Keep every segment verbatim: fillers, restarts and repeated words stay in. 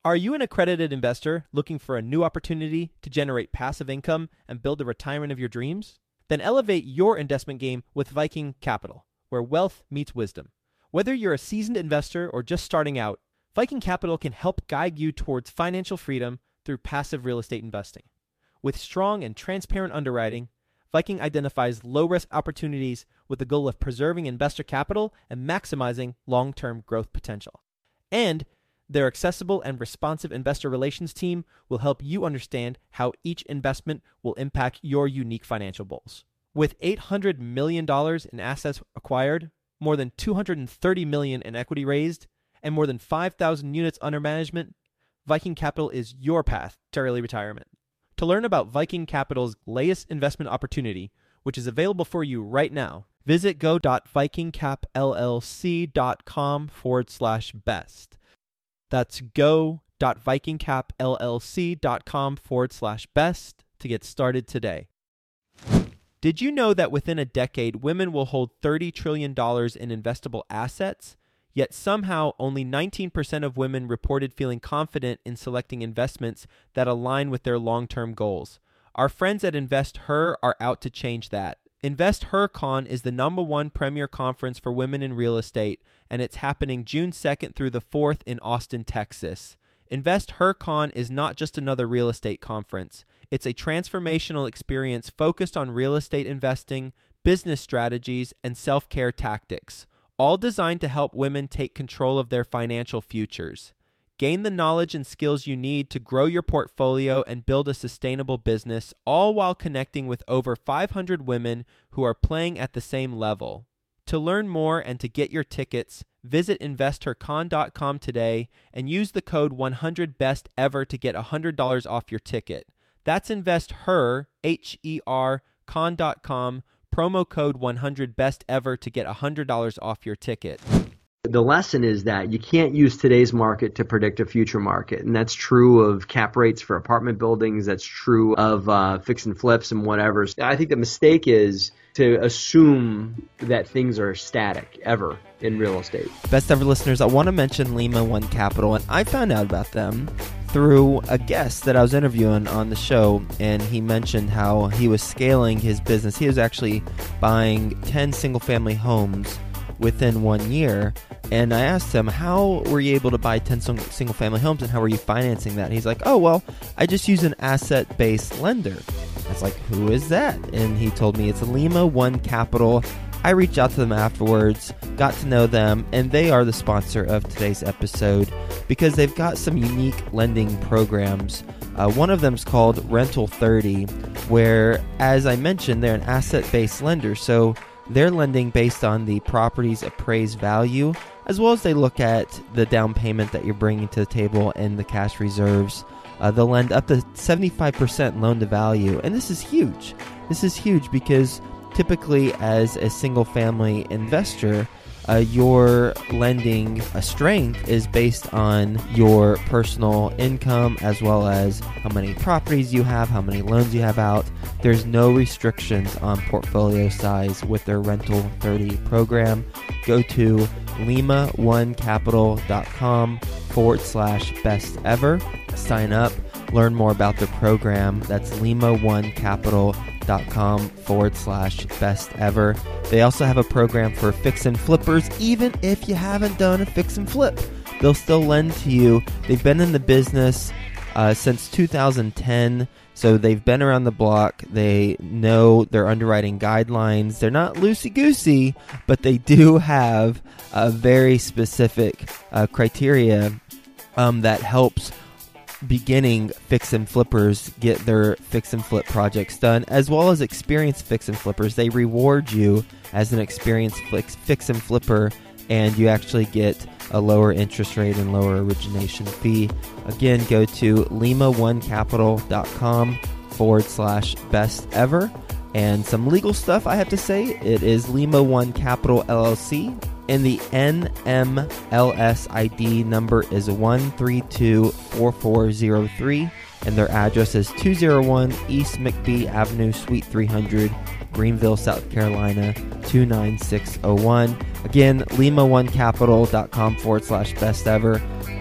Are you an accredited investor looking for a new opportunity to generate passive income and build the retirement of your dreams? Then elevate your investment game with Viking Capital, where wealth meets wisdom. Whether you're a seasoned investor or just starting out, Viking Capital can help guide you towards financial freedom through passive real estate investing. With strong and transparent underwriting, Viking identifies low-risk opportunities with the goal of preserving investor capital and maximizing long-term growth potential. And their accessible and responsive investor relations team will help you understand how each investment will impact your unique financial goals. With eight hundred million dollars in assets acquired, more than two hundred thirty million dollars in equity raised, and more than five thousand units under management, Viking Capital is your path to early retirement. To learn about Viking Capital's latest investment opportunity, which is available for you right now, visit go.vikingcapllc.com forward slash best. That's go.vikingcapllc.com forward slash best to get started today. Did you know that within a decade, women will hold thirty trillion dollars in investable assets? Yet somehow only nineteen percent of women reported feeling confident in selecting investments that align with their long-term goals. Our friends at InvestHer are out to change that. InvestHerCon is the number one premier conference for women in real estate, and it's happening June second through the fourth in Austin, Texas. InvestHerCon is not just another real estate conference. It's a transformational experience focused on real estate investing, business strategies, and self-care tactics, all designed to help women take control of their financial futures. Gain the knowledge and skills you need to grow your portfolio and build a sustainable business, all while connecting with over five hundred women who are playing at the same level. To learn more and to get your tickets, visit investor con dot com today and use the code one hundred best ever to get one hundred dollars off your ticket. That's InvestHer, H E R, con dot com, promo code one hundred best ever to get one hundred dollars off your ticket. The lesson is that you can't use today's market to predict a future market, and that's true of cap rates for apartment buildings. That's true of uh, fix and flips and whatever. I think the mistake is to assume that things are static ever in real estate. Best ever listeners, I want to mention Lima One Capital, and I found out about them through a guest that I was interviewing on the show, and he mentioned how he was scaling his business. He was actually buying ten single-family homes within one year, and I asked him, how were you able to buy ten single family homes and how were you financing that? And he's like, oh, well, I just use an asset-based lender. I was like, who is that? And he told me it's Lima One Capital. I reached out to them afterwards, got to know them, and they are the sponsor of today's episode because they've got some unique lending programs. Uh, one of them is called Rental thirty, where, as I mentioned, they're an asset-based lender, so they're lending based on the property's appraised value, as well as they look at the down payment that you're bringing to the table and the cash reserves. Uh, they'll lend up to seventy-five percent loan to value, and this is huge. This is huge because typically as a single-family investor, Uh, your lending uh, strength is based on your personal income as well as how many properties you have, how many loans you have out. There's no restrictions on portfolio size with their Rental thirty program. Go to lima one capital dot com forward slash best ever. Sign up, learn more about the program. That's lima one capital dot com forward slash best ever. They also have a program for fix and flippers. Even if you haven't done a fix and flip, they'll still lend to you. They've been in the business uh, since two thousand ten, so they've been around the block. They know their underwriting guidelines. They're not loosey-goosey, but they do have a very specific uh, criteria um, that helps beginning fix and flippers get their fix and flip projects done, as well as experienced fix and flippers. They reward you as an experienced fix, fix and flipper, and you actually get a lower interest rate and lower origination fee. Again, go to lima one capital dot com forward slash best ever. And some legal stuff I have to say, it is Lima One Capital L L C, and the N M L S I D number is one three two four four zero three, and their address is two oh one East McBee Avenue, Suite three hundred, Greenville, South Carolina, two nine six oh one. Again, lima one capital dot com forward slash best ever.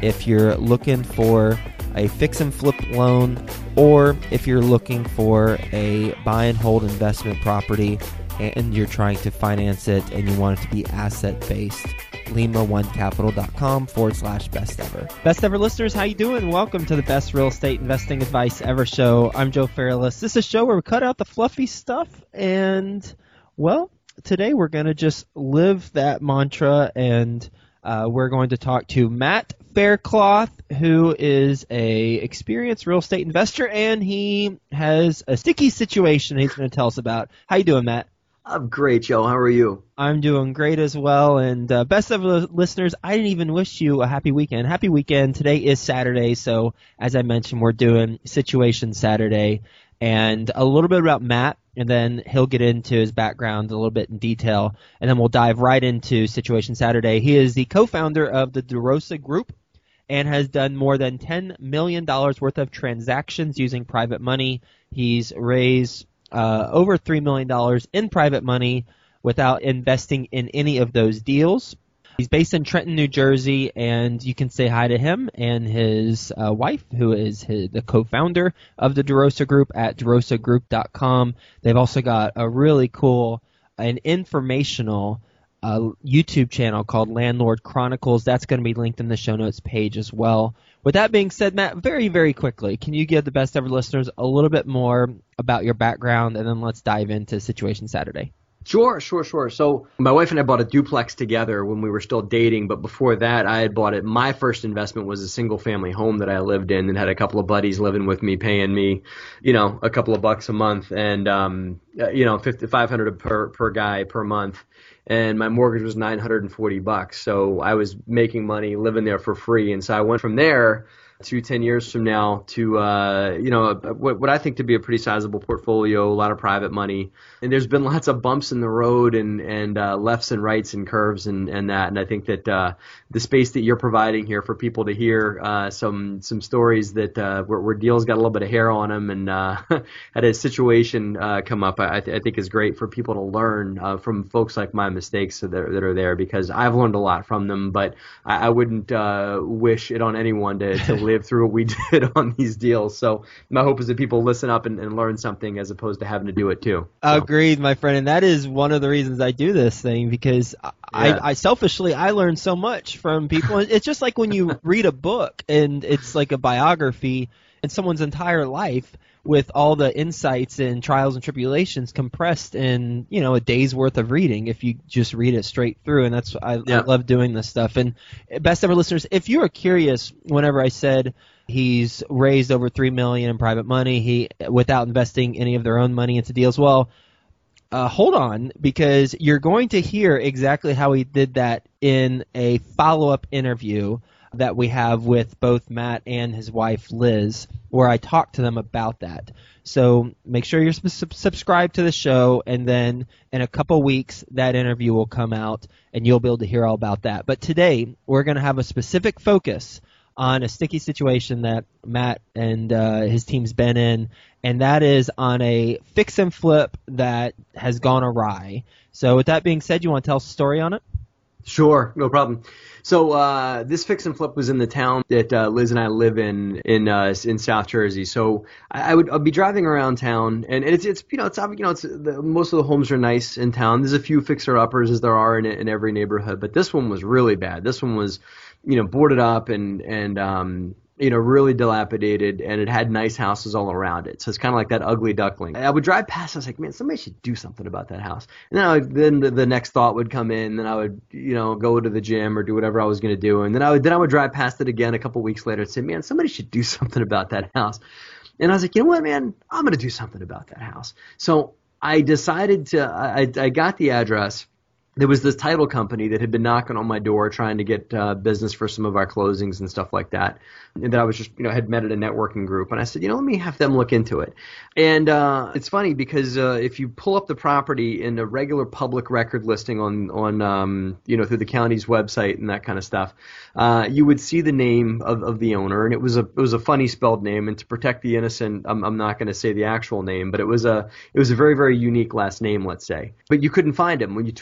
if you're looking for a fix and flip loan, or if you're looking for a buy and hold investment property and you're trying to finance it and you want it to be asset based. Lima one capital dot com forward slash best ever. Best ever listeners, how you doing? Welcome to the best real estate investing advice ever show. I'm Joe Fairless. This is a show where we cut out the fluffy stuff, and well, today we're going to just live that mantra, and uh, we're going to talk to Matt Faircloth, who is a experienced real estate investor, and he has a sticky situation he's going to tell us about. How you doing, Matt? I'm great, Joe. How are you? I'm doing great as well. And uh, best of the listeners, I didn't even wish you a happy weekend. Happy weekend. Today is Saturday, so as I mentioned, we're doing Situation Saturday. And a little bit about Matt, and then he'll get into his background a little bit in detail, and then we'll dive right into Situation Saturday. He is the co-founder of the DeRosa Group and has done more than ten million dollars worth of transactions using private money. He's raised Uh, over three million dollars in private money without investing in any of those deals. He's based in Trenton, New Jersey, and you can say hi to him and his uh, wife, who is his, the co-founder of the DeRosa Group at derosa group dot com. They've also got a really cool and informational uh, YouTube channel called Landlord Chronicles. That's going to be linked in the show notes page as well. With that being said, Matt, very, very quickly, can you give the best ever listeners a little bit more about your background, and then let's dive into Situation Saturday? Sure, sure, sure. So my wife and I bought a duplex together when we were still dating, but before that I had bought it. My first investment was a single family home that I lived in and had a couple of buddies living with me, paying me, you know, a couple of bucks a month, and, um, you know, five hundred per, per guy per month. And my mortgage was nine hundred forty bucks. So I was making money living there for free. And so I went from there to ten years from now to, uh, you know, what, what I think to be a pretty sizable portfolio, a lot of private money. And there's been lots of bumps in the road and, and uh, lefts and rights and curves and, and that. And I think that uh, the space that you're providing here for people to hear uh, some some stories that uh, where, where deals got a little bit of hair on them and uh, had a situation uh, come up, I, th- I think is great for people to learn uh, from folks like my mistakes that are, that are there, because I've learned a lot from them. But I, I wouldn't uh, wish it on anyone to, to live through what we did on these deals. So my hope is that people listen up and, and learn something as opposed to having to do it too. So. Agreed, my friend. And that is one of the reasons I do this thing, because I, yeah. I, I selfishly, I learn so much from people. It's just like when you read a book and it's like a biography in someone's entire life with all the insights and trials and tribulations compressed in, you know, a day's worth of reading if you just read it straight through. And that's I, yeah. I love doing this stuff. And best ever listeners, if you are curious, whenever I said he's raised over three million dollars in private money, he without investing any of their own money into deals, well, uh, hold on, because you're going to hear exactly how he did that in a follow-up interview that we have with both Matt and his wife Liz, where I talk to them about that. So make sure you're sub- subscribed to the show, and then in a couple weeks that interview will come out and you'll be able to hear all about that. But today we're going to have a specific focus on a sticky situation that Matt and uh, his team's been in, and that is on a fix and flip that has gone awry. So with that being said, you want to tell us a story on it? Sure, no problem. So uh, this fix and flip was in the town that uh, Liz and I live in in uh, in South Jersey. So I, I would I'd be driving around town, and it's it's you know it's you know it's the, most of the homes are nice in town. There's a few fixer uppers as there are in in every neighborhood, but this one was really bad. This one was you know boarded up and and um, you know really dilapidated, and it had nice houses all around it. So it's kind of like that ugly duckling. I would drive past, I was like, man, somebody should do something about that house. And then I would, then the, the next thought would come in, then I would you know go to the gym or do whatever I was going to do, and then I would then I would drive past it again a couple weeks later and say, man, somebody should do something about that house. And I was like, you know what, man, I'm going to do something about that house. So I decided to I, I got the address. There was this title company that had been knocking on my door trying to get uh, business for some of our closings and stuff like that. And that I was just, you know, had met at a networking group. And I said, you know, let me have them look into it. And uh, it's funny because uh, if you pull up the property in a regular public record listing on, on um, you know, through the county's website and that kind of stuff, uh, you would see the name of, of the owner. And it was a it was a funny spelled name. And to protect the innocent, I'm, I'm not going to say the actual name, but it was a it was a very, very unique last name, let's say. But you couldn't find him. When you took that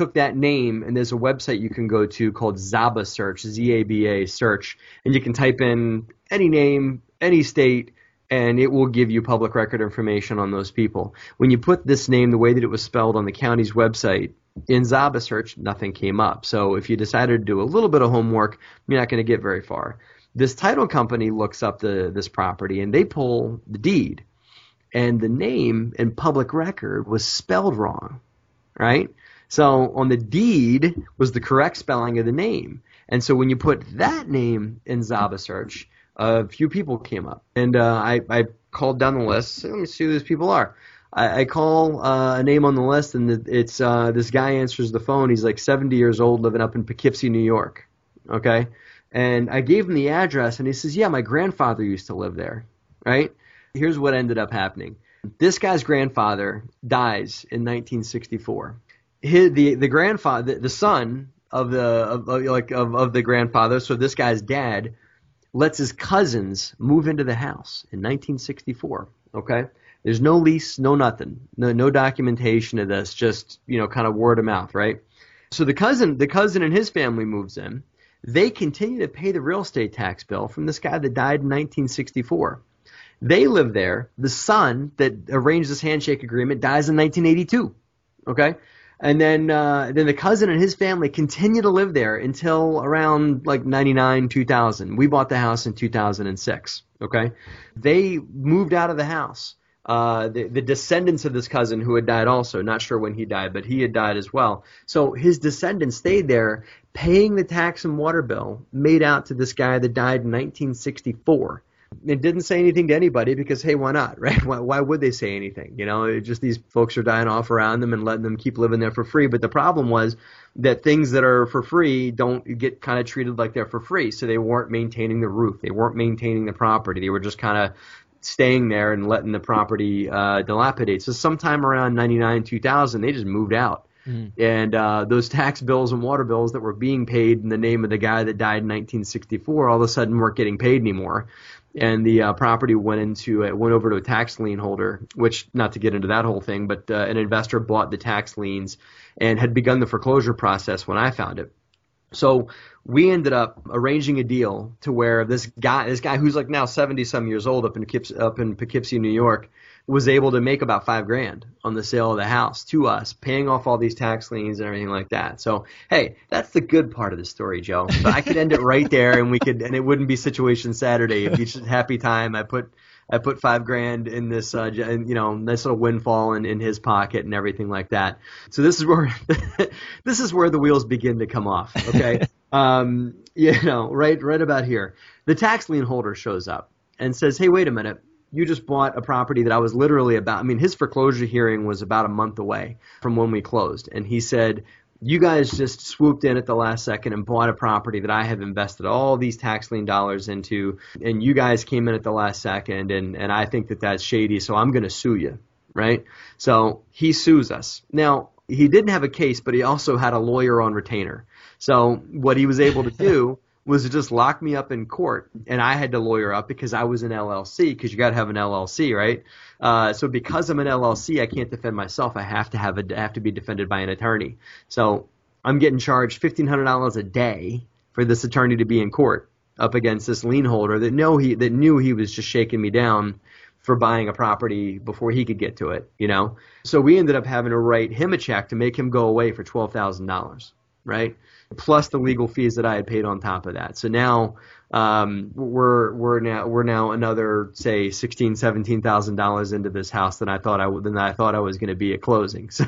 name, and there's a website you can go to called Zaba Search, Z A B A Search, and you can type in any name, any state, and it will give you public record information on those people. When you put this name the way that it was spelled on the county's website, in Zaba Search, nothing came up. So if you decided to do a little bit of homework, you're not going to get very far. This title company looks up the this property, and they pull the deed, and the name in public record was spelled wrong, right? So on the deed was the correct spelling of the name. And so when you put that name in Zaba Search, a few people came up. And uh, I, I called down the list. So let me see who these people are. I, I call uh, a name on the list, and it's uh, this guy answers the phone. He's like seventy years old, living up in Poughkeepsie, New York. Okay? And I gave him the address, and he says, yeah, my grandfather used to live there, right? Here's what ended up happening. This guy's grandfather dies in nineteen sixty-four. His, the the grandfather, the, the son of the of, of, like of, of the grandfather, so this guy's dad, lets his cousins move into the house in nineteen sixty-four. Okay, there's no lease, no nothing, no no documentation of this, just you know, kind of word of mouth, right? So the cousin, the cousin and his family moves in. They continue to pay the real estate tax bill from this guy that died in nineteen sixty-four. They live there. The son that arranged this handshake agreement dies in nineteen eighty-two. Okay, and then uh, then the cousin and his family continue to live there until around like ninety-nine, two thousand. We bought the house in two thousand six. Okay, they moved out of the house. Uh, the, the descendants of this cousin who had died also, not sure when he died, but he had died as well. So his descendants stayed there, paying the tax and water bill made out to this guy that died in nineteen sixty-four. It didn't say anything to anybody because, hey, why not, right? Why, why would they say anything? You know, it just these folks are dying off around them and letting them keep living there for free. But the problem was that things that are for free don't get kind of treated like they're for free. So they weren't maintaining the roof. They weren't maintaining the property. They were just kind of staying there and letting the property uh, dilapidate. So sometime around ninety-nine, two thousand, they just moved out. Mm. And uh, those tax bills and water bills that were being paid in the name of the guy that died in nineteen sixty-four all of a sudden weren't getting paid anymore. And the uh, property went into it went over to a tax lien holder, which, not to get into that whole thing, but uh, an investor bought the tax liens and had begun the foreclosure process when I found it. So we ended up arranging a deal to where this guy, this guy who's like now seventy some years old up in Poughkeepsie, up in Poughkeepsie, New York, was able to make about five grand on the sale of the house to us, paying off all these tax liens and everything like that. So, hey, that's the good part of the story, Joe. So I could end it right there, and we could, and it wouldn't be Situation Saturday. It'd be just a happy time. I put, I put five grand in this, uh, you know, nice little windfall in, in his pocket and everything like that. So this is where, this is where the wheels begin to come off. Okay, um, you know, right, right about here, the tax lien holder shows up and says, "Hey, wait a minute. You just bought a property that I was literally about." I mean, his foreclosure hearing was about a month away from when we closed. And he said, "You guys just swooped in at the last second and bought a property that I have invested all these tax lien dollars into. And you guys came in at the last second. And, and I think that that's shady. So I'm going to sue you." Right? So he sues us. Now, he didn't have a case, but he also had a lawyer on retainer. So what he was able to do was to just lock me up in court, and I had to lawyer up because I was an L L C, because you got to have an L L C, right? Uh, so because I'm an L L C, I can't defend myself. I have to have a, I have to be defended by an attorney. So I'm getting charged fifteen hundred dollars a day for this attorney to be in court up against this lien holder that know he that knew he was just shaking me down for buying a property before he could get to it, you know. So we ended up having to write him a check to make him go away for twelve thousand dollars, right? Plus the legal fees that I had paid on top of that. So now um, we're we're now we're now another, say, sixteen, seventeen thousand dollars into this house than I thought I would than I thought I was going to be at closing. So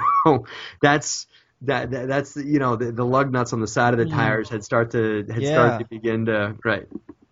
that's that, that that's you know the, the lug nuts on the side of the tires had start to had yeah. started to begin to right.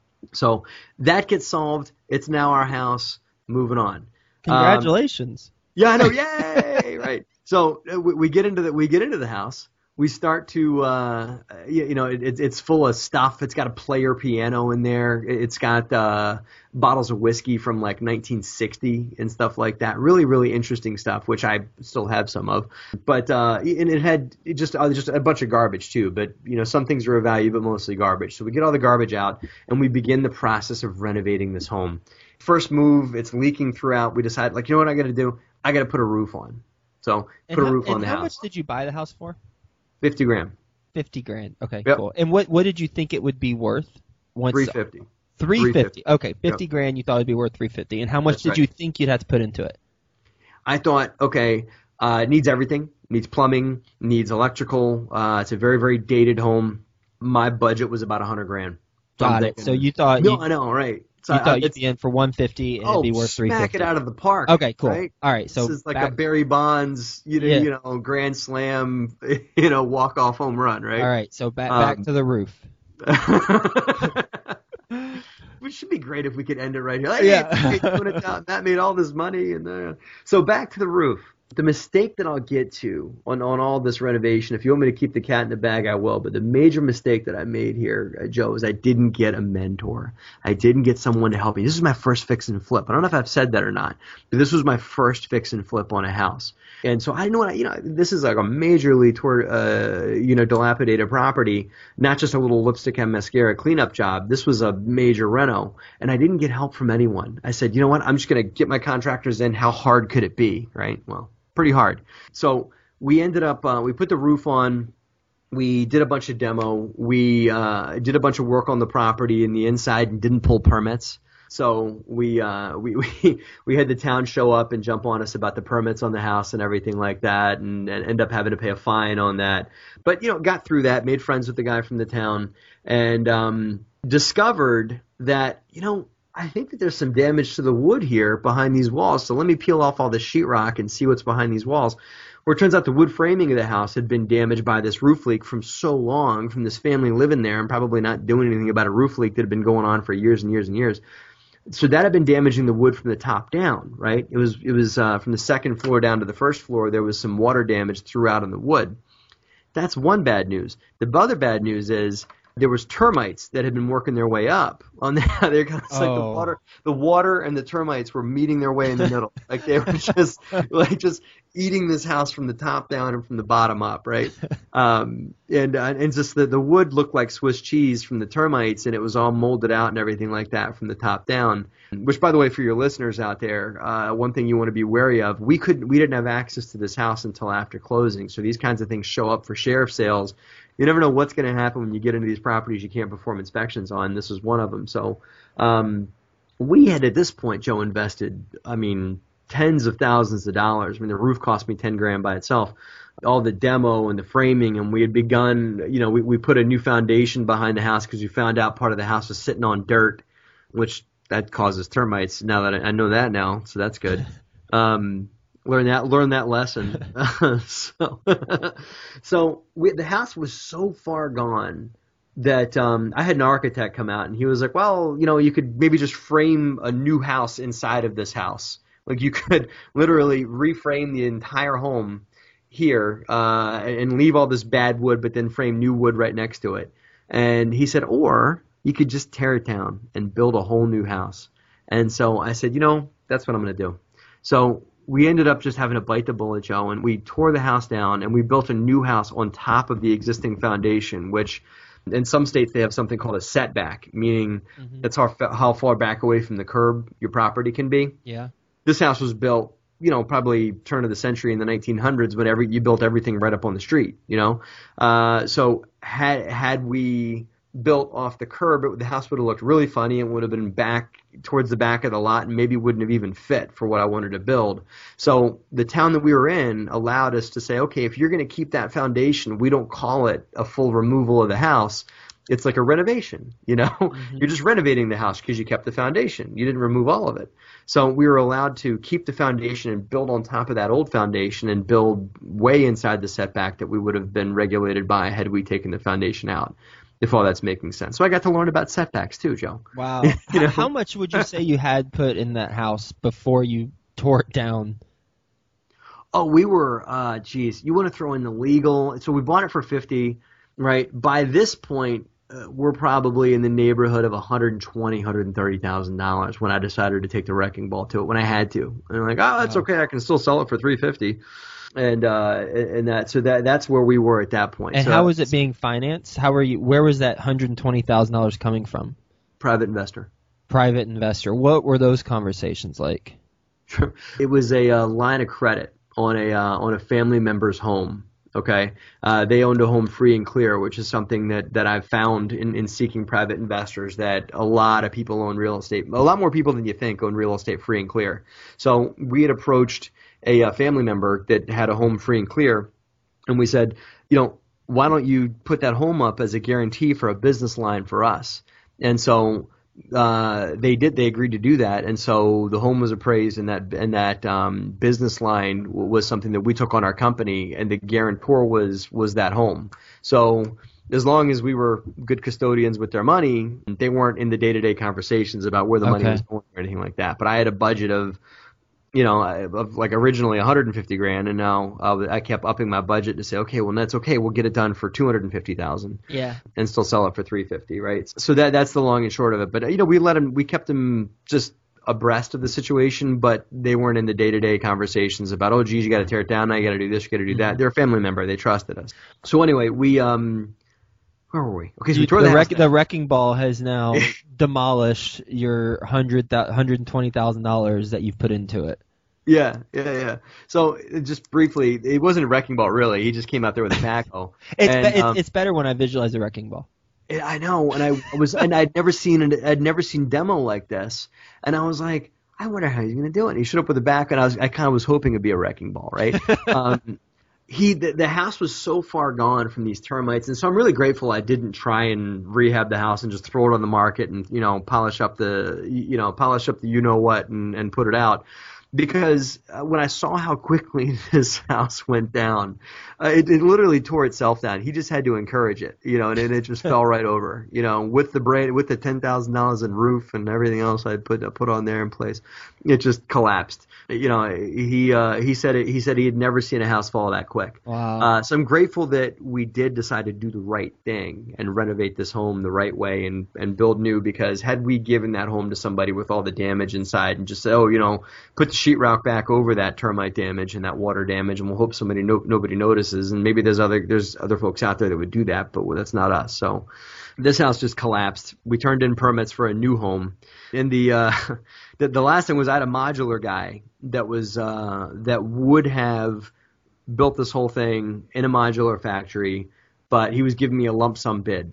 So that gets solved. It's now our house. Moving on. Congratulations. Um, yeah, I know. Yay! Right. So uh, we, we get into the we get into the house. We start to, uh, you, you know, it, it's full of stuff. It's got a player piano in there. It's got uh, bottles of whiskey from like nineteen sixty and stuff like that. Really, really interesting stuff, which I still have some of. But uh, and it had just uh, just a bunch of garbage too. But you know, some things are of value, but mostly garbage. So we get all the garbage out, and we begin the process of renovating this home. First move, it's leaking throughout. We decide, like, you know what I got to do? I got to put a roof on. So and put how, a roof on and the how house. much did you buy the house for? fifty grand. Fifty grand. Okay, Yep. cool. And what what did you think it would be worth? Once three fifty. Three fifty. Okay, fifty Yep. grand. You thought it'd be worth three fifty. And how much That's did right. you think you'd have to put into it? I thought, okay, uh, it needs everything. Needs plumbing. Needs electrical. Uh, it's a very very dated home. My budget was about a hundred grand. So I'm Got it. thinking- So you thought No, you, I know, right? So you I- thought you'd it's- be in for one fifty and oh, it'd be worth three smack fifty. it out of the park. Okay, cool. Right? All right, so this is like back, a Barry Bonds, you know, Yeah. you know, grand slam, you know, walk off home run, right? all right, so back Um, back to the roof. Which should be great if we could end it right here. Like, Yeah. hey, doing it down. Matt made all this money, and uh, so back to the roof. The mistake that I'll get to on, on all this renovation, if you want me to keep the cat in the bag, I will. But the major mistake that I made here, uh, Joe, is I didn't get a mentor. I didn't get someone to help me. This is my first fix and flip. I don't know if I've said that or not, but this was my first fix and flip on a house. And so I know what I, you know, this is like a majorly toward, uh, you know, dilapidated property, not just a little lipstick and mascara cleanup job. This was a major reno, and I didn't get help from anyone. I said, you know what? I'm just going to get my contractors in. How hard could it be? Right? Well, pretty hard. So we ended up, uh, we put the roof on. We did a bunch of demo. We uh, did a bunch of work on the property and the inside and didn't pull permits. So we, uh, we we we had the town show up and jump on us about the permits on the house and everything like that, and, and end up having to pay a fine on that. But you know, got through that, made friends with the guy from the town, and um, discovered that you know I think that there's some damage to the wood here behind these walls. So let me peel off all the sheetrock and see what's behind these walls. Where it turns out the wood framing of the house had been damaged by this roof leak from so long, from this family living there and probably not doing anything about a roof leak that had been going on for years and years and years. So that had been damaging the wood from the top down, right? It was it was uh, from the second floor down to the first floor. There was some water damage throughout on the wood. That's one bad news. The other bad news is there was termites that had been working their way up on that. They're kind of it's like the Oh. water, the water and the termites were meeting their way in the middle. Like they were just like just eating this house from the top down and from the bottom up, right? Um, and uh, and just the the wood looked like Swiss cheese from the termites, and it was all molded out and everything like that from the top down. Which, by the way, for your listeners out there, uh, one thing you want to be wary of: we could we didn't have access to this house until after closing, so these kinds of things show up for sheriff sales. You never know what's going to happen when you get into these properties you can't perform inspections on. This is one of them. So um, we had at this point, Joe, invested, I mean, tens of thousands of dollars. I mean, the roof cost me ten grand by itself. All the demo and the framing, and we had begun, you know, we, we put a new foundation behind the house because we found out part of the house was sitting on dirt, which that causes termites. Now that I, I know that now, so that's good. Um, Learn that, learn that lesson. so, so we, the house was so far gone that um, I had an architect come out, and he was like, "Well, you know, you could maybe just frame a new house inside of this house. Like you could literally reframe the entire home here uh, and leave all this bad wood, but then frame new wood right next to it." And he said, "Or you could just tear it down and build a whole new house." And so I said, "You know, that's what I'm going to do." So we ended up just having to bite the bullet, Joe, and we tore the house down and we built a new house on top of the existing foundation, which in some states they have something called a setback, meaning Mhm. that's how, how far back away from the curb your property can be. Yeah. This house was built, you know, probably turn of the century in the nineteen hundreds, but every, you built everything right up on the street, you know. Uh, so had had we built off the curb, it, the house would have looked really funny and would have been back towards the back of the lot and maybe wouldn't have even fit for what I wanted to build. So the town that we were in allowed us to say, okay, if you're going to keep that foundation, we don't call it a full removal of the house. It's like a renovation, you know. Mm-hmm. You're just renovating the house because you kept the foundation. You didn't remove all of it. So we were allowed to keep the foundation and build on top of that old foundation and build way inside the setback that we would have been regulated by had we taken the foundation out, if all that's making sense. So I got to learn about setbacks too, Joe. Wow. You know? How much would you say you had put in that house before you tore it down? Oh, we were, uh, geez, you want to throw in the legal. So we bought it for fifty, right? By this point, uh, we're probably in the neighborhood of one hundred twenty thousand dollars, one hundred thirty thousand dollars when I decided to take the wrecking ball to it, when I had to. And I'm like, oh, that's Wow. okay. I can still sell it for three hundred fifty dollars. And uh, and that so that that's where we were at that point. And so, how was it being financed? How were you? Where was that one hundred twenty thousand dollars coming from? Private investor. Private investor. What were those conversations like? It was a uh, line of credit on a uh, on a family member's home, Okay, uh, they owned a home free and clear, which is something that, that I've found in, in seeking private investors, that a lot of people own real estate. A lot more people than you think own real estate free and clear. So we had approached a, a family member that had a home free and clear, and we said, you know, why don't you put that home up as a guarantee for a business line for us? And so uh, they did. They agreed to do that, and so the home was appraised, and that and that um, business line was something that we took on our company, and the guarantor was was that home. So as long as we were good custodians with their money, they weren't in the day-to-day conversations about where the money Okay. was going or anything like that. But I had a budget of, you know, of like originally one hundred fifty grand, and now uh, I kept upping my budget to say, okay, well that's okay, we'll get it done for two hundred fifty thousand, Yeah. and still sell it for three hundred fifty, right? So that that's the long and short of it. But you know, we let them, we kept them just abreast of the situation, but they weren't in the day-to-day conversations about, oh, geez, you got to tear it down now, you got to do this, you got to do that. They're a family member, they trusted us. So anyway, we um, where were we? Okay, so we tore the, the, wreck, house the down. wrecking ball has now demolished your hundred hundred and twenty thousand dollars that you've put into it. Yeah, yeah, yeah. So uh, just briefly, it wasn't a wrecking ball really. He just came out there with a backhoe. It's and, be, it's, um, it's better when I visualize a wrecking ball. it, I know, and I was, and I'd never seen an, I'd never seen demo like this, and I was like, I wonder how he's gonna do it. And he showed up with a back, and I was, I kind of was hoping it'd be a wrecking ball, right? um, he, the, the house was so far gone from these termites, and so I'm really grateful I didn't try and rehab the house and just throw it on the market and you know polish up the, you know, polish up the you know what and and put it out. Because uh, when I saw how quickly this house went down, uh, it, it literally tore itself down. He just had to encourage it, you know, and it, it just fell right over, you know, with the brain, with the ten thousand dollars in roof and everything else I put put on there in place, it just collapsed. You know, he uh, he said it, he said he had never seen a house fall that quick. Wow. Uh, so I'm grateful that we did decide to do the right thing and renovate this home the right way and and build new. Because had we given that home to somebody with all the damage inside and just said, oh, you know, put the sheetrock back over that termite damage and that water damage, and we'll hope somebody no, nobody notices. And maybe there's other there's other folks out there that would do that, but that's not us. So this house just collapsed. We turned in permits for a new home, and the uh, the, the last thing was I had a modular guy that was uh, that would have built this whole thing in a modular factory, but he was giving me a lump sum bid,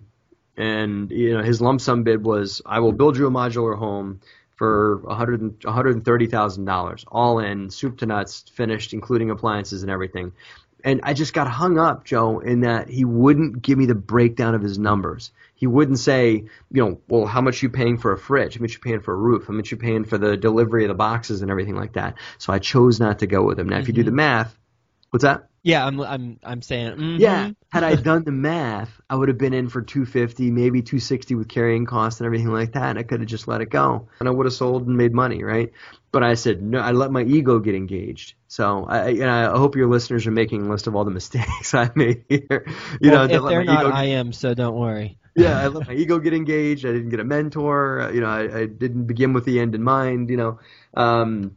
and you know his lump sum bid was, I will build you a modular home for one hundred one hundred thirty thousand dollars, all in, soup to nuts, finished, including appliances and everything. And I just got hung up, Joe, in that he wouldn't give me the breakdown of his numbers. He wouldn't say, you know, well, how much are you paying for a fridge? How much are you paying for a roof? How much are you paying for the delivery of the boxes and everything like that? So I chose not to go with him. Now, if you do the math, what's that? Yeah, I'm I'm I'm saying. Mm-hmm. Yeah, had I done the math, I would have been in for two fifty, maybe two sixty with carrying costs and everything like that, and I could have just let it go, and I would have sold and made money, right? But I said no. I let my ego get engaged. So I, and I hope your listeners are making a list of all the mistakes I made here. You Well, know, if let they're my not, ego I am. So don't worry. yeah, I let my ego get engaged. I didn't get a mentor. You know, I, I didn't begin with the end in mind. You know, um,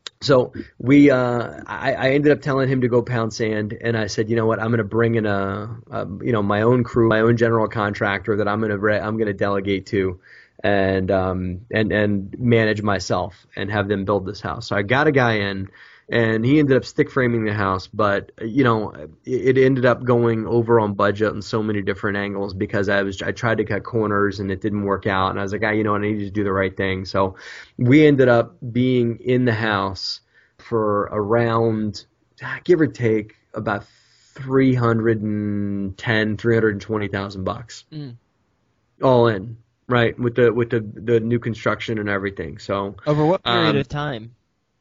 so we, uh, I, I ended up telling him to go pound sand, and I said, you know what, I'm going to bring in a, a, you know, my own crew, my own general contractor that I'm going to, re- I'm going to delegate to, and um, and and manage myself and have them build this house. So I got a guy in. And he ended up stick framing the house, but you know, it, it ended up going over on budget in so many different angles because I was I tried to cut corners and it didn't work out. And I was like, ah, you know, I need to do the right thing. So we ended up being in the house for around, give or take, about three hundred ten, three hundred twenty thousand bucks, Mm. all in, right, with the with the the new construction and everything. So Over what period Um, of time?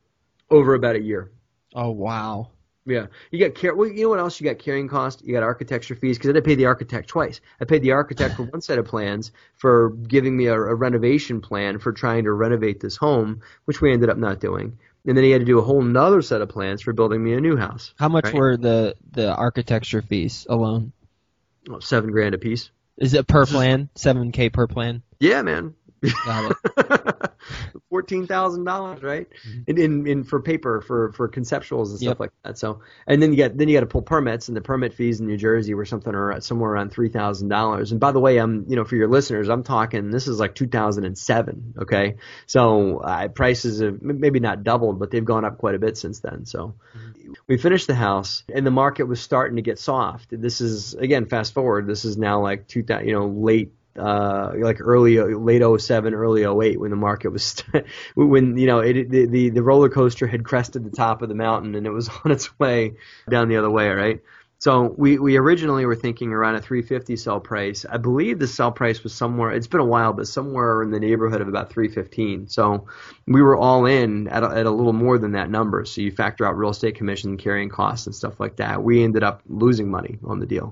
over about a year. Oh wow. Yeah, you got car- well, you know what else? You got carrying cost. You got architecture fees because I had to pay the architect twice. I paid the architect for one set of plans for giving me a, a renovation plan for trying to renovate this home, which we ended up not doing. And then he had to do a whole nother set of plans for building me a new house. How much right? were the the architecture fees alone? Oh, seven grand a piece. Is it per plan? Seven k per plan? Yeah, man. Got it. Fourteen thousand dollars, right? In, in in for paper for for conceptuals and stuff Yep. like that. So, and then you get then you got to pull permits, and the permit fees in New Jersey were something or somewhere around three thousand dollars. And by the way, I'm you know for your listeners, I'm talking this is like two thousand seven. Okay, so uh, prices have m- maybe not doubled, but they've gone up quite a bit since then. So. We finished the house, and the market was starting to get soft. This is again, fast forward. This is now like two thousand, you know, late, uh, like early, late oh seven, early oh eight, when the market was, st- when you know, it, the, the the roller coaster had crested the top of the mountain, and it was on its way down the other way, right? So we, we originally were thinking around a three fifty sell price. I believe the sell price was somewhere, it's been a while, but somewhere in the neighborhood of about three fifteen. So we were all in at a, at a little more than that number. So you factor out real estate commission, carrying costs, and stuff like that. We ended up losing money on the deal.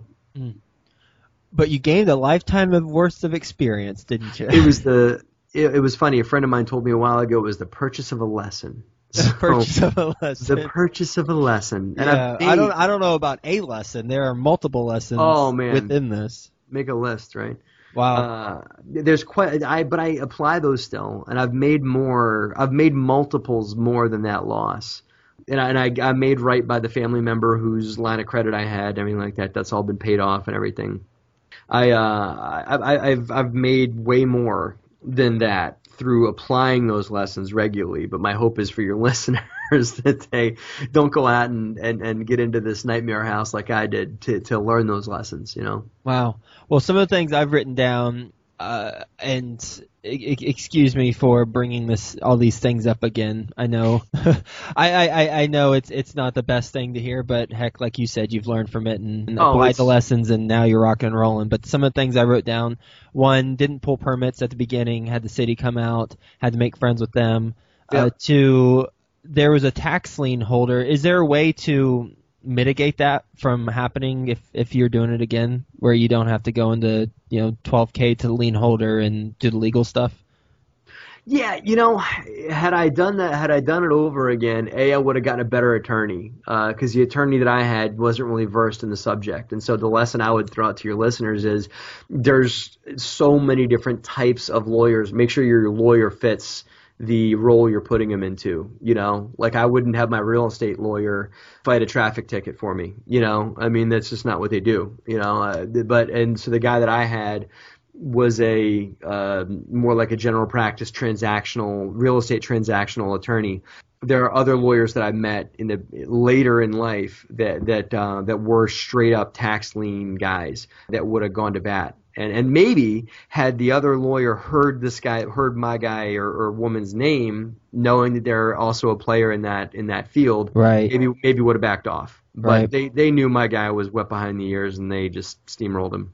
But you gained a lifetime of worth of experience, didn't you? It was the it, it was funny. A friend of mine told me a while ago it was the purchase of a lesson. The purchase So, of a lesson. the purchase of a lesson. And yeah, I've I don't. made- I don't know about a lesson. There are multiple lessons. Oh, man. Within this. make a list, right? Wow. Uh, there's quite I but I apply those still, and I've made more. I've made multiples more than that loss, and I, and I I made right by the family member whose line of credit I had. I mean, like that. That's all been paid off and everything. I uh I, I I've I've made way more than that through applying those lessons regularly. But my hope is for your listeners that they don't go out and, and, and get into this nightmare house like I did to to learn those lessons. You know. Wow. Well, some of the things I've written down, uh, and e- e- excuse me for bringing this all these things up again. I know, I, I, I know it's it's not the best thing to hear, but heck, like you said, you've learned from it and, and Oh, applied it's- the lessons, and now you're rocking and rolling. But some of the things I wrote down: one, didn't pull permits at the beginning, had the city come out, had to make friends with them. Uh, Yep. two, there was a tax lien holder. Is there a way to mitigate that from happening if if you're doing it again, where you don't have to go into you know twelve K to the lien holder and do the legal stuff? Yeah, you know, had I done that, had I done it over again, A, I would have gotten a better attorney, because the attorney that I had wasn't really versed in the subject. And so the lesson I would throw out to your listeners is there's so many different types of lawyers. Make sure your lawyer fits the role you're putting him into. You know, like I wouldn't have my real estate lawyer fight a traffic ticket for me. You know, I mean, that's just not what they do. You know, uh, but and so the guy that I had was a uh, more like a general practice transactional real estate transactional attorney. There are other lawyers that I met in the later in life that that uh, that were straight up tax lien guys that would have gone to bat. And and maybe had the other lawyer heard this guy, heard my guy or, or woman's name, knowing that they're also a player in that in that field, Right. maybe maybe would have backed off. But Right. they, they knew my guy was wet behind the ears, and they just steamrolled him.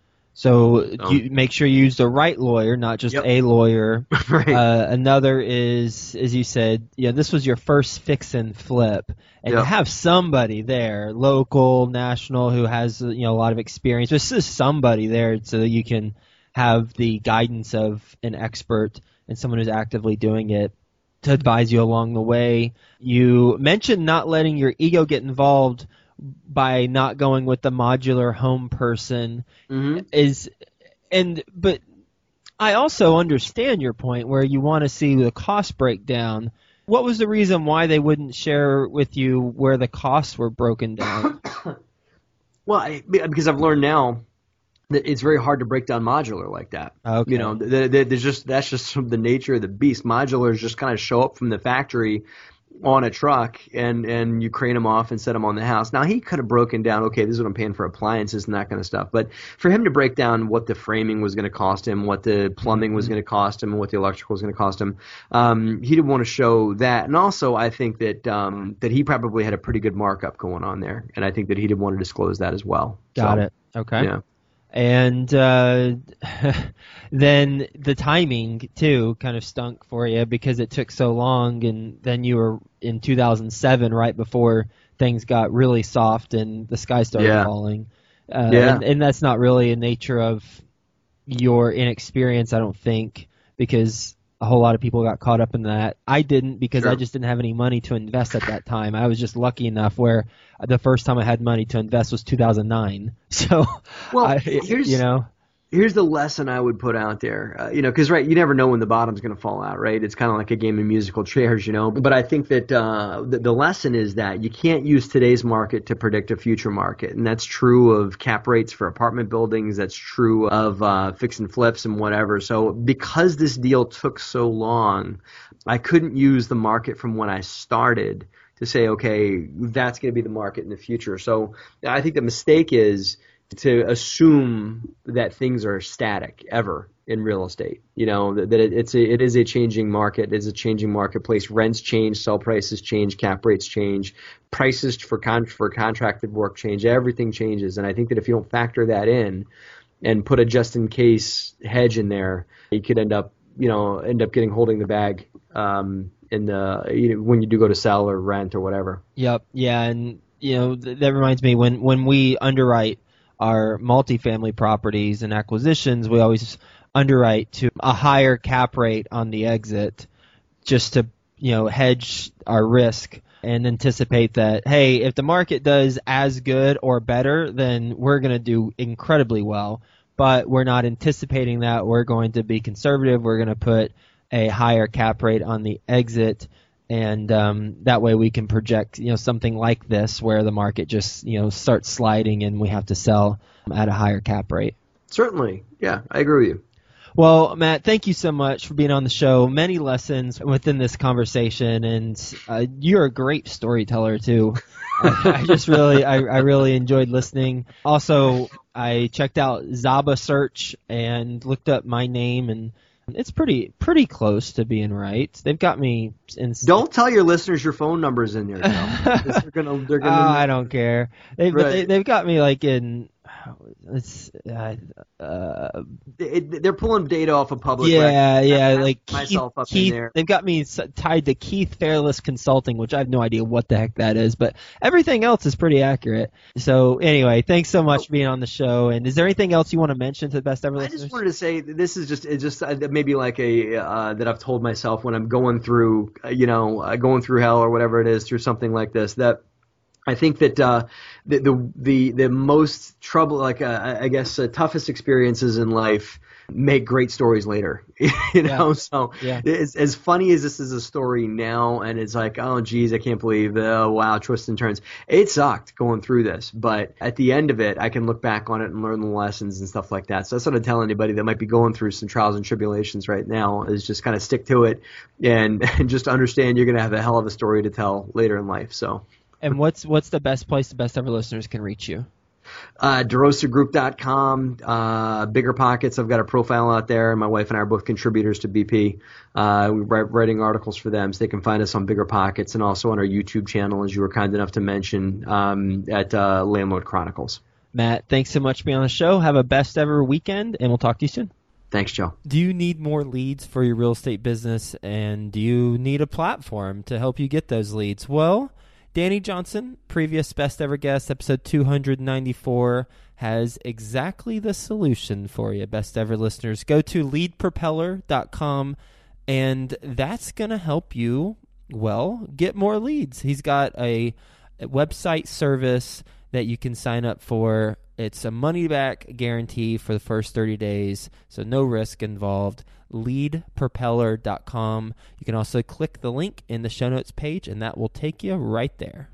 So So- you make sure you use the right lawyer, not just Yep. a lawyer. Right. Uh, another is, as you said, you know, this was your first fix and flip, and Yep. to have somebody there, local, national, who has you know a lot of experience, just is somebody there so that you can have the guidance of an expert and someone who's actively doing it to advise you along the way. You mentioned not letting your ego get involved by not going with the modular home person. hmm Is and but I also understand your point where you want to see the cost breakdown. What was the reason why they wouldn't share with you where the costs were broken down? Well, I, because I've learned now that it's very hard to break down modular like that. Okay. You know, th- th- there's just that's just the nature of the beast. Modulars just kind of show up from the factory on a truck, and and you crane them off and set them on the house. Now he could have broken down, okay, this is what I'm paying for appliances and that kind of stuff. But for him to break down what the framing was going to cost him, what the plumbing was going to cost him, and what the electrical was going to cost him, um, he didn't want to show that. And also, I think that um, that he probably had a pretty good markup going on there, and I think that he didn't want to disclose that as well. Got So, it. Okay. Yeah. And uh, then the timing too kind of stunk for you because it took so long, and then you were in two thousand seven, right before things got really soft and the sky started Yeah. falling. Uh, Yeah. and, and that's not really a nature of your inexperience, I don't think, because a whole lot of people got caught up in that. I didn't because I Sure. just didn't have any money to invest at that time. I was just lucky enough where the first time I had money to invest was two thousand nine. So, Well, I, here's you know. here's the lesson I would put out there, uh, you know, because right, you never know when the bottom's going to fall out, right? It's kind of like a game of musical chairs, you know. But I think that uh, the, the lesson is that you can't use today's market to predict a future market, and that's true of cap rates for apartment buildings. That's true of uh, fix and flips and whatever. So because this deal took so long, I couldn't use the market from when I started to say, okay, that's going to be the market in the future. So I think the mistake is to assume that things are static ever in real estate. You know, that, that it, it's a, it is a changing market. It is a changing marketplace. Rents change, sell prices change, cap rates change, prices for con- for contracted work change. Everything changes. And I think that if you don't factor that in and put a just in case hedge in there, you could end up, you know, end up getting holding the bag um, in the you know, when you do go to sell or rent or whatever. Yep. Yeah. And, you know, th- that reminds me when, when we underwrite our multifamily properties and acquisitions, we always underwrite to a higher cap rate on the exit just to, you know, hedge our risk and anticipate that, hey, if the market does as good or better, then we're going to do incredibly well. But we're not anticipating that. We're going to be conservative. We're going to put a higher cap rate on the exit. And um, that way we can project, you know, something like this where the market just, you know, starts sliding and we have to sell at a higher cap rate. Certainly. Yeah, I agree with you. Well, Matt, thank you so much for being on the show. Many lessons within this conversation, and uh, you're a great storyteller too. I, I just really, I, I really enjoyed listening. Also, I checked out Zaba Search and looked up my name, and it's pretty pretty close to being right. They've got me in. Don't tell your listeners your phone number's in there. they're gonna, they're gonna. Uh, I don't care. They, right. but they, they've got me like in. It's. Uh, uh, it, they're pulling data off of public. Yeah, record. yeah, I, like myself Keith, up Keith, in there. They've got me tied to Keith Fairless Consulting, which I have no idea what the heck that is, but everything else is pretty accurate. So anyway, thanks so much for being on the show. And is there anything else you want to mention to the best ever I listeners? just wanted to say that this is just it's just uh, maybe like a uh, that I've told myself when I'm going through uh, you know uh, going through hell or whatever it is through something like this, that I think that uh, the, the the the most trouble, like uh, I guess, uh, toughest experiences in life make great stories later. you know, Yeah. so Yeah. it's, as funny as this is a story now, and it's like, oh geez, I can't believe, oh wow, twists and turns. It sucked going through this, but at the end of it, I can look back on it and learn the lessons and stuff like that. So that's what I tell anybody that might be going through some trials and tribulations right now, is just kind of stick to it and, and just understand you're going to have a hell of a story to tell later in life. So. And what's what's the best place the best ever listeners can reach you? Uh, DeRosa Group dot com, uh, Bigger Pockets. I've got a profile out there, and my wife and I are both contributors to B P. Uh, we're writing articles for them, so they can find us on Bigger Pockets and also on our YouTube channel, as you were kind enough to mention, um, at uh, Landlord Chronicles. Matt, thanks so much for being on the show. Have a best ever weekend, and we'll talk to you soon. Thanks, Joe. Do you need more leads for your real estate business, and do you need a platform to help you get those leads? Well, Danny Johnson, previous best ever guest, episode two ninety-four, has exactly the solution for you, best ever listeners. Go to lead propeller dot com, and that's going to help you, well, get more leads. He's got a, a website service that you can sign up for. It's a money-back guarantee for the first thirty days, so no risk involved. lead propeller dot com. You can also click the link in the show notes page, and that will take you right there.